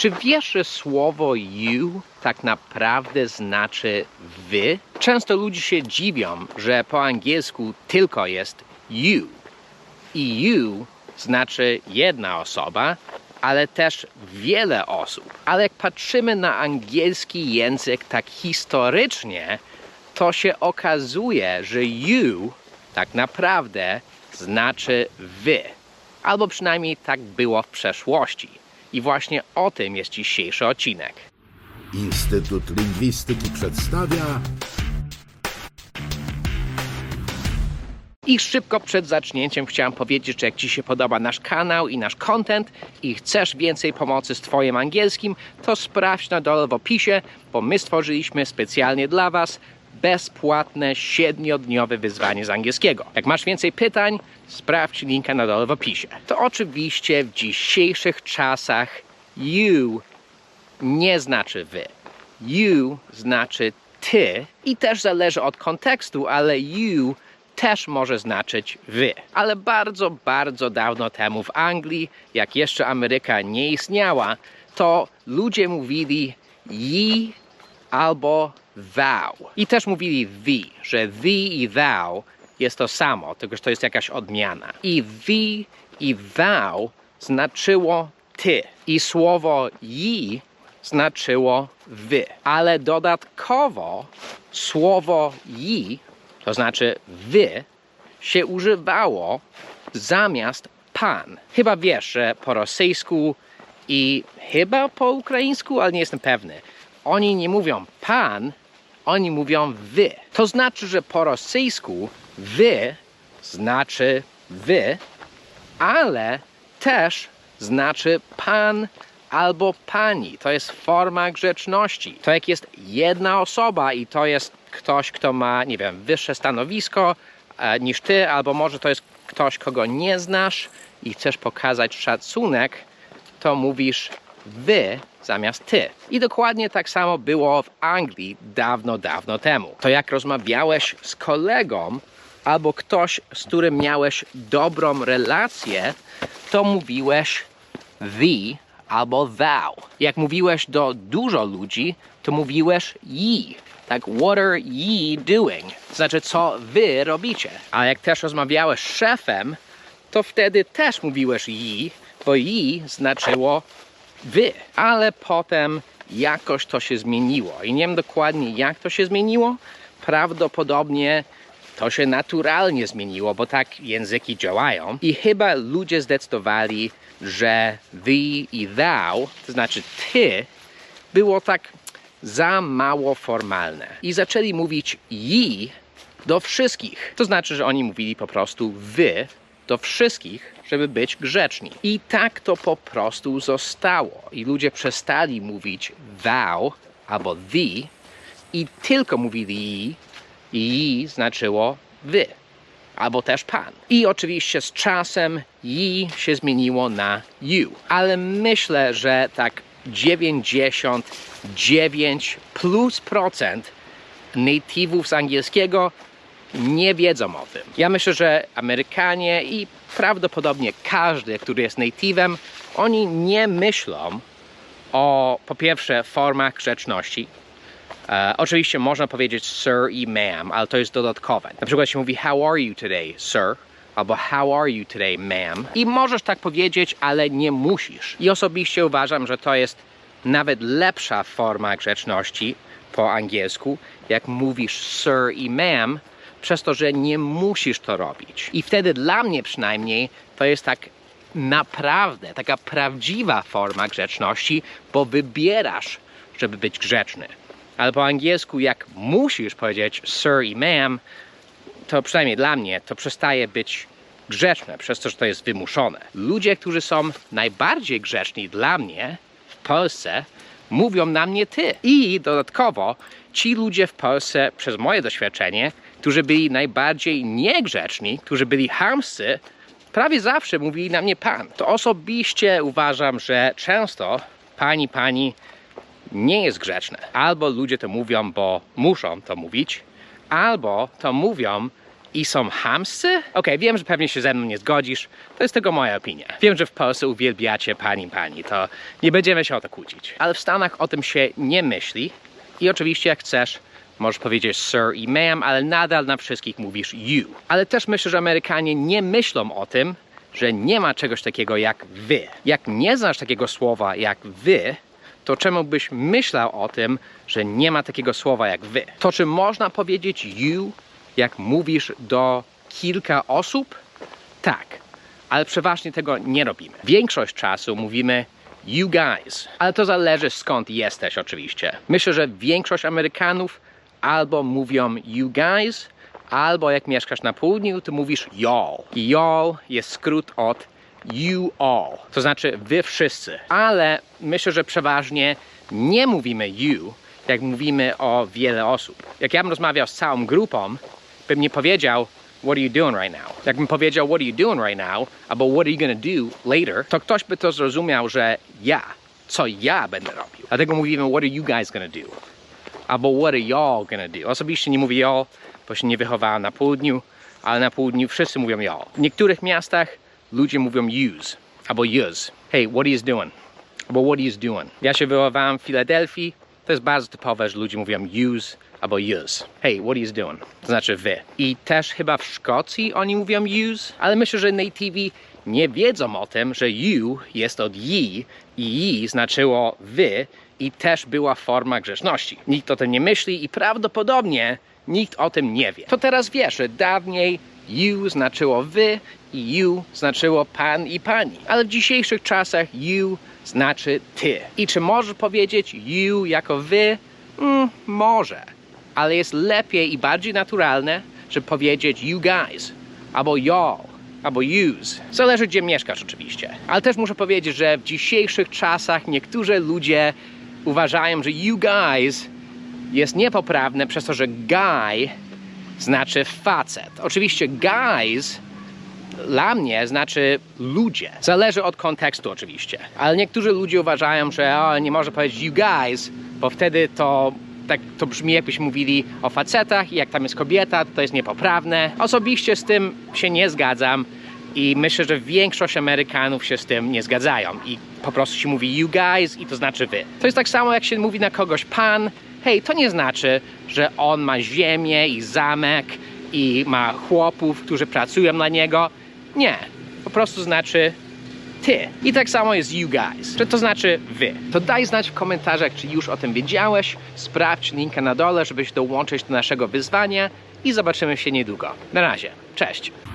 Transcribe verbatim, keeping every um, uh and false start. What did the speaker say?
Czy wiesz, że słowo you tak naprawdę znaczy wy? Często ludzie się dziwią, że po angielsku tylko jest you. I you znaczy jedna osoba, ale też wiele osób. Ale jak patrzymy na angielski język tak historycznie, to się okazuje, że you tak naprawdę znaczy wy. Albo przynajmniej tak było w przeszłości. I właśnie o tym jest dzisiejszy odcinek. Instytut Lingwistyki przedstawia... I szybko przed zacznięciem chciałem powiedzieć, że jak Ci się podoba nasz kanał i nasz content i chcesz więcej pomocy z Twoim angielskim, to sprawdź na dole w opisie, bo my stworzyliśmy specjalnie dla Was bezpłatne siedmiodniowe wyzwanie z angielskiego. Jak masz więcej pytań, sprawdź linka na dole w opisie. To oczywiście w dzisiejszych czasach you nie znaczy wy. You znaczy ty i też zależy od kontekstu, ale you też może znaczyć wy. Ale bardzo, bardzo dawno temu w Anglii, jak jeszcze Ameryka nie istniała, to ludzie mówili ye albo thou. I też mówili thee, że thee i thou jest to samo, tylko że to jest jakaś odmiana. I thee i thou znaczyło ty. I słowo ye znaczyło wy. Ale dodatkowo słowo ye, to znaczy wy, się używało zamiast pan. Chyba wiesz, że po rosyjsku i chyba po ukraińsku, ale nie jestem pewny, oni nie mówią pan, oni mówią wy. To znaczy, że po rosyjsku wy znaczy wy, ale też znaczy pan albo pani. To jest forma grzeczności. To jak jest jedna osoba i to jest ktoś, kto ma, nie wiem, wyższe stanowisko e, niż ty, albo może to jest ktoś, kogo nie znasz i chcesz pokazać szacunek, to mówisz wy zamiast ty. I dokładnie tak samo było w Anglii dawno, dawno temu. To jak rozmawiałeś z kolegą albo ktoś, z którym miałeś dobrą relację, to mówiłeś thee albo thou. Jak mówiłeś do dużo ludzi, to mówiłeś ye. Tak, what are ye doing? Znaczy, co wy robicie. A jak też rozmawiałeś z szefem, to wtedy też mówiłeś ye, bo ye znaczyło wy. Ale potem jakoś to się zmieniło. I nie wiem dokładnie, jak to się zmieniło. Prawdopodobnie to się naturalnie zmieniło, bo tak języki działają. I chyba ludzie zdecydowali, że thee i thou, to znaczy ty, było tak za mało formalne. I zaczęli mówić ye do wszystkich. To znaczy, że oni mówili po prostu wy do wszystkich, żeby być grzeczni. I tak to po prostu zostało. I ludzie przestali mówić thou albo thee i tylko mówili ye. I znaczyło wy, albo też pan. I oczywiście z czasem ye się zmieniło na you. Ale myślę, że tak dziewięćdziesiąt dziewięć plus procent native'ów z angielskiego nie wiedzą o tym. Ja myślę, że Amerykanie i prawdopodobnie każdy, który jest native'em, oni nie myślą o, po pierwsze, formach grzeczności. E, oczywiście można powiedzieć sir i ma'am, ale to jest dodatkowe. Na przykład się mówi how are you today, sir? Albo how are you today, ma'am? I możesz tak powiedzieć, ale nie musisz. I osobiście uważam, że to jest nawet lepsza forma grzeczności po angielsku, jak mówisz sir i ma'am, przez to, że nie musisz to robić. I wtedy dla mnie przynajmniej to jest tak naprawdę taka prawdziwa forma grzeczności, bo wybierasz, żeby być grzeczny. Ale po angielsku, jak musisz powiedzieć sir i ma'am, to przynajmniej dla mnie to przestaje być grzeczne, przez to, że to jest wymuszone. Ludzie, którzy są najbardziej grzeczni dla mnie w Polsce, mówią na mnie ty. I dodatkowo ci ludzie w Polsce, przez moje doświadczenie, którzy byli najbardziej niegrzeczni, którzy byli chamscy, prawie zawsze mówili na mnie pan. To osobiście uważam, że często pani, pani nie jest grzeczne. Albo ludzie to mówią, bo muszą to mówić, albo to mówią i są chamscy? Okej, wiem, że pewnie się ze mną nie zgodzisz. To jest tylko moja opinia. Wiem, że w Polsce uwielbiacie pani, pani. To nie będziemy się o to kłócić. Ale w Stanach o tym się nie myśli. I oczywiście jak chcesz, możesz powiedzieć sir i ma'am, ale nadal na wszystkich mówisz you. Ale też myślę, że Amerykanie nie myślą o tym, że nie ma czegoś takiego jak wy. Jak nie znasz takiego słowa jak wy, to czemu byś myślał o tym, że nie ma takiego słowa jak wy? To czy można powiedzieć you, jak mówisz do kilka osób? Tak, ale przeważnie tego nie robimy. Większość czasu mówimy you guys, ale to zależy skąd jesteś oczywiście. Myślę, że większość Amerykanów albo mówią you guys, albo jak mieszkasz na południu, to mówisz y'all. I y'all jest skrót od you all, to znaczy wy wszyscy. Ale myślę, że przeważnie nie mówimy you, jak mówimy o wiele osób. Jak ja bym rozmawiał z całą grupą, bym nie powiedział what are you doing right now? Jakbym powiedział what are you doing right now, albo what are you gonna do later, to ktoś by to zrozumiał, że ja, co ja będę robił. Dlatego mówimy what are you guys gonna do? Albo what are y'all gonna do? Osobiście nie mówię y'all, bo się nie wychowałem na południu, ale na południu wszyscy mówią y'all. W niektórych miastach ludzie mówią yous albo yous. Hey, what are you doing? Albo what are you doing? Ja się wychowałem w Filadelfii. To jest bardzo typowe, że ludzie mówią yous albo yous. Hey, what are you doing? To znaczy wy. I też chyba w Szkocji oni mówią yous, ale myślę, że nativi nie wiedzą o tym, że you jest od ye i ye znaczyło wy i też była forma grzeczności. Nikt o tym nie myśli i prawdopodobnie nikt o tym nie wie. To teraz wiesz, że dawniej you znaczyło wy i you znaczyło pan i pani. Ale w dzisiejszych czasach you znaczy ty. I czy możesz powiedzieć you jako wy? Mm, może. Ale jest lepiej i bardziej naturalne, żeby powiedzieć you guys, albo y'all, albo yous. Zależy, gdzie mieszkasz oczywiście. Ale też muszę powiedzieć, że w dzisiejszych czasach niektórzy ludzie uważają, że you guys jest niepoprawne przez to, że guy znaczy facet. Oczywiście guys dla mnie znaczy ludzie. Zależy od kontekstu oczywiście. Ale niektórzy ludzie uważają, że o, nie może powiedzieć you guys, bo wtedy to tak to brzmi, jakbyśmy mówili o facetach i jak tam jest kobieta, to jest niepoprawne. Osobiście z tym się nie zgadzam i myślę, że większość Amerykanów się z tym nie zgadzają i po prostu się mówi you guys i to znaczy wy. To jest tak samo, jak się mówi na kogoś pan. Hej, to nie znaczy, że on ma ziemię i zamek i ma chłopów, którzy pracują dla niego. Nie, po prostu znaczy ty. I tak samo jest you guys, że to znaczy wy. To daj znać w komentarzach, czy już o tym wiedziałeś. Sprawdź linka na dole, żebyś dołączyć do naszego wyzwania i zobaczymy się niedługo. Na razie, cześć!